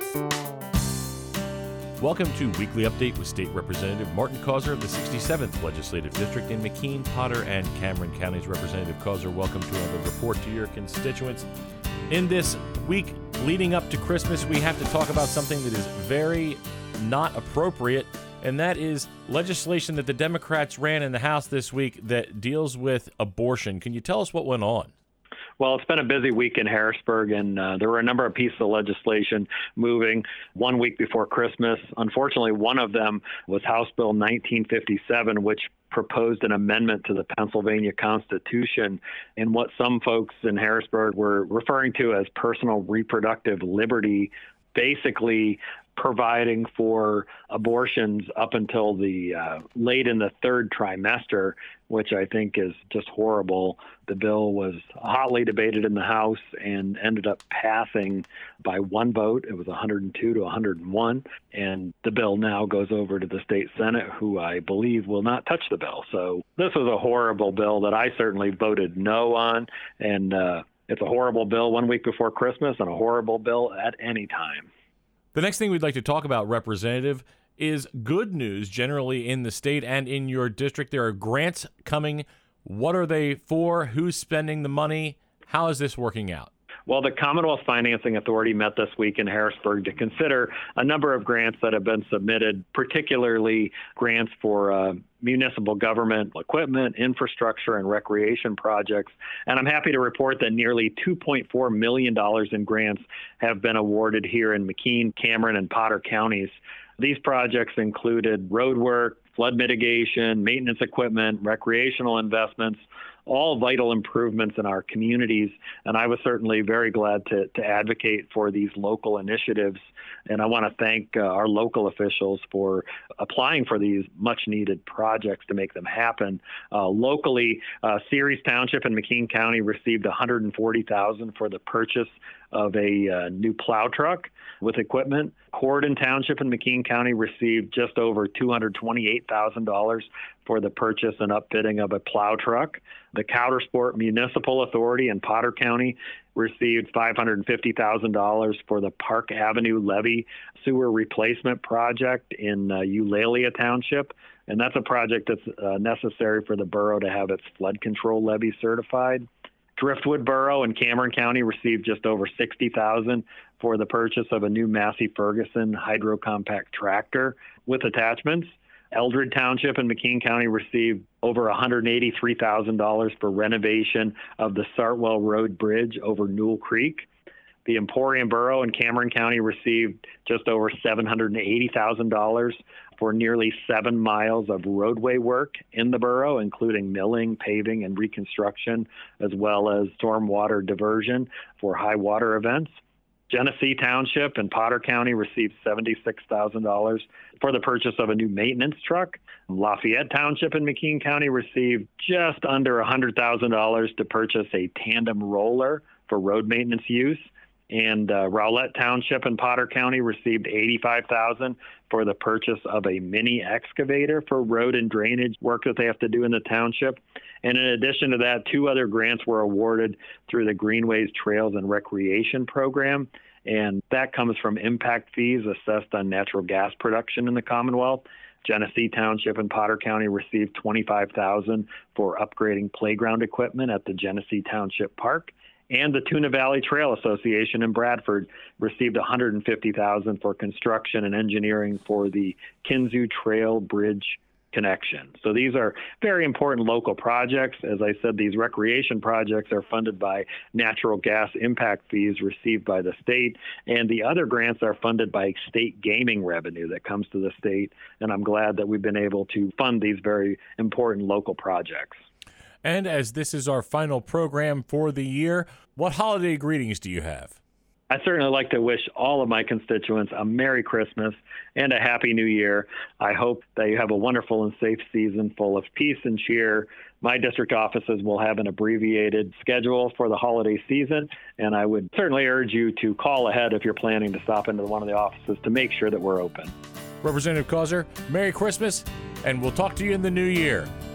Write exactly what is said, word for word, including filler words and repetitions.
Welcome to Weekly Update with State Representative Martin Causer of the sixty-seventh Legislative District in McKean, Potter, and Cameron Counties. Representative Causer, welcome to another report to your constituents. In this week leading up to Christmas, we have to talk about something that is very not appropriate, and that is legislation that the Democrats ran in the House this week that deals with abortion. Can you tell us what went on? Well, it's been a busy week in Harrisburg, and uh, there were a number of pieces of legislation moving one week before Christmas. Unfortunately, one of them was House Bill nineteen fifty-seven, which proposed an amendment to the Pennsylvania Constitution in what some folks in Harrisburg were referring to as personal reproductive liberty, basically providing for abortions up until the uh, late in the third trimester, which I think is just horrible. The bill was hotly debated in the House and ended up passing by one vote. It was one hundred two to one hundred one. And the bill now goes over to the state Senate, who I believe will not touch the bill. So this was a horrible bill that I certainly voted no on. And uh, it's a horrible bill one week before Christmas and a horrible bill at any time. The next thing we'd like to talk about, Representative, is good news generally in the state and in your district. There are grants coming. What are they for? Who's spending the money? How is this working out? Well, the Commonwealth Financing Authority met this week in Harrisburg to consider a number of grants that have been submitted, particularly grants for uh, municipal government equipment, infrastructure, and recreation projects. And I'm happy to report that nearly two point four million dollars in grants have been awarded here in McKean, Cameron, and Potter counties. These projects included road work, flood mitigation, maintenance equipment, recreational investments, all vital improvements in our communities. And I was certainly very glad to, to advocate for these local initiatives. And I want to thank uh, our local officials for applying for these much needed projects to make them happen. Uh, locally, uh, Ceres Township in McKean County received one hundred forty thousand dollars for the purchase of a uh, new plow truck with equipment. Corydon Township in McKean County received just over two hundred twenty-eight thousand dollars for the purchase and upfitting of a plow truck. The Coudersport Municipal Authority in Potter County received five hundred fifty thousand dollars for the Park Avenue Levee Sewer Replacement Project in uh, Eulalia Township. And that's a project that's uh, necessary for the borough to have its flood control levee certified. Driftwood Borough in Cameron County received just over sixty thousand dollars for the purchase of a new Massey Ferguson hydro compact tractor with attachments. Eldred Township in McKean County received over one hundred eighty-three thousand dollars for renovation of the Sartwell Road Bridge over Newell Creek. The Emporium Borough in Cameron County received just over seven hundred eighty thousand dollars for nearly seven miles of roadway work in the borough, including milling, paving, and reconstruction, as well as stormwater diversion for high water events. Genesee Township in Potter County received seventy-six thousand dollars for the purchase of a new maintenance truck. Lafayette Township in McKean County received just under one hundred thousand dollars to purchase a tandem roller for road maintenance use. And uh, Rowlett Township in Potter County received eighty-five thousand dollars for the purchase of a mini excavator for road and drainage work that they have to do in the township. And in addition to that, two other grants were awarded through the Greenways Trails and Recreation Program. And that comes from impact fees assessed on natural gas production in the Commonwealth. Genesee Township and Potter County received twenty-five thousand dollars for upgrading playground equipment at the Genesee Township Park. And the Tuna Valley Trail Association in Bradford received one hundred fifty thousand dollars for construction and engineering for the Kinzua Trail Bridge connection. So these are very important local projects. As I said, these recreation projects are funded by natural gas impact fees received by the state, and the other grants are funded by state gaming revenue that comes to the state. And I'm glad that we've been able to fund these very important local projects. And as this is our final program for the year, what holiday greetings do you have? I certainly like to wish all of my constituents a Merry Christmas and a Happy New Year. I hope that you have a wonderful and safe season full of peace and cheer. My district offices will have an abbreviated schedule for the holiday season, and I would certainly urge you to call ahead if you're planning to stop into one of the offices to make sure that we're open. Representative Causer, Merry Christmas, and we'll talk to you in the new year.